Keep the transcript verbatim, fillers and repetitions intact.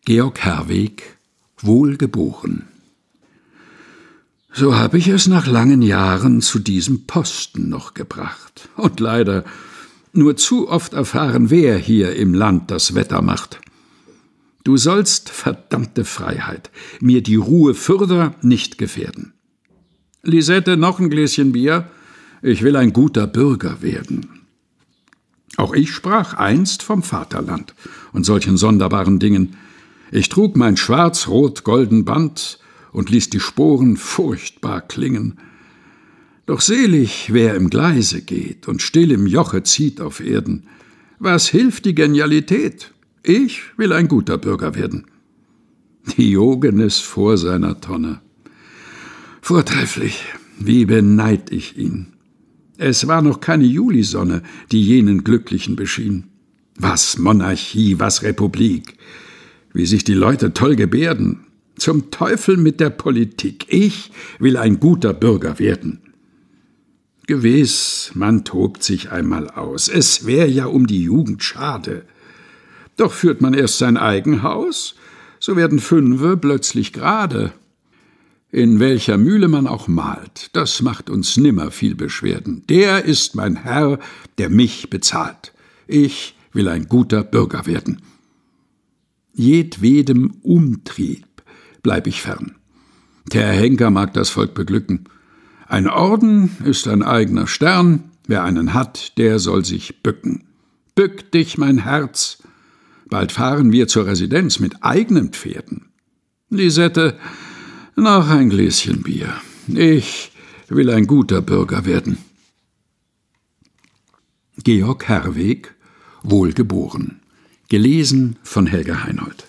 Georg Herwegh, wohlgeboren. So habe ich es nach langen Jahren zu diesem Posten noch gebracht und leider nur zu oft erfahren, wer hier im Land das Wetter macht. Du sollst, verdammte Freiheit, mir die Ruhe fürder nicht gefährden. Lisette, noch ein Gläschen Bier? Ich will ein guter Bürger werden. Auch ich sprach einst vom Vaterland und solchen sonderbaren Dingen. Ich trug mein schwarz-rot-golden Band und ließ die Sporen furchtbar klingen. Doch selig, wer im Gleise geht und still im Joche zieht auf Erden. Was hilft die Genialität? Ich will ein guter Bürger werden. Diogenes vor seiner Tonne. Vortrefflich, wie beneid ich ihn. Es war noch keine Julisonne, die jenen Glücklichen beschien. Was Monarchie, was Republik, wie sich die Leute toll gebärden. Zum Teufel mit der Politik, ich will ein guter Bürger werden. Gewiss, man tobt sich einmal aus, es wär ja um die Jugend schade. Doch führt man erst sein Eigenhaus, so werden Fünfe plötzlich gerade. In welcher Mühle man auch mahlt, das macht uns nimmer viel Beschwerden. Der ist mein Herr, der mich bezahlt. Ich will ein guter Bürger werden. Jedwedem Umtrieb bleib ich fern. Der Henker mag das Volk beglücken. Ein Orden ist ein eigener Stern, wer einen hat, der soll sich bücken. Bück dich, mein Herz! Bald fahren wir zur Residenz mit eigenen Pferden. Lisette, noch ein Gläschen Bier. Ich will ein guter Bürger werden. Georg Herwegh, wohlgeboren. Gelesen von Helga Heinold.